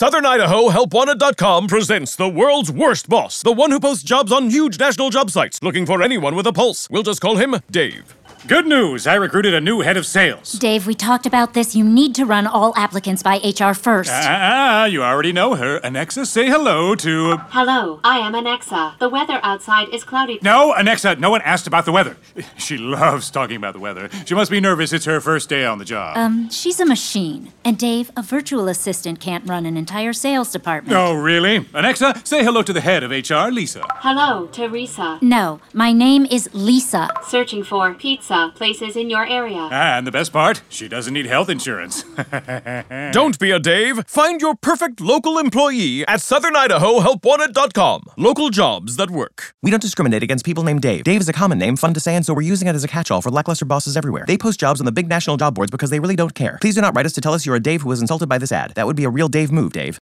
Southern Idaho HelpWanted.com presents the world's worst boss, the one who posts jobs on huge national job sites, looking for anyone with a pulse. We'll just call him Dave. Good news! I recruited a new head of sales. Dave, we talked about this. You need to run all applicants by HR first. You already know her. Anexa, say hello to... Hello, I am Anexa. The weather outside is cloudy. No, Anexa, no one asked about the weather. She loves talking about the weather. She must be nervous. It's her first day on the job. She's a machine. And Dave, a virtual assistant can't run an entire sales department. Oh, really? Anexa, say hello to the head of HR, Lisa. Hello, Teresa. No, my name is Lisa. Searching for pizza places in your area. And the best part, she doesn't need health insurance. Don't be a Dave. Find your perfect local employee at Southern Idaho HelpWanted.com. Local jobs that work. We don't discriminate against people named Dave. Dave is a common name, fun to say, and so we're using it as a catch-all for lackluster bosses everywhere. They post jobs on the big national job boards because they really don't care. Please do not write us to tell us you're a Dave who was insulted by this ad. That would be a real Dave move, Dave.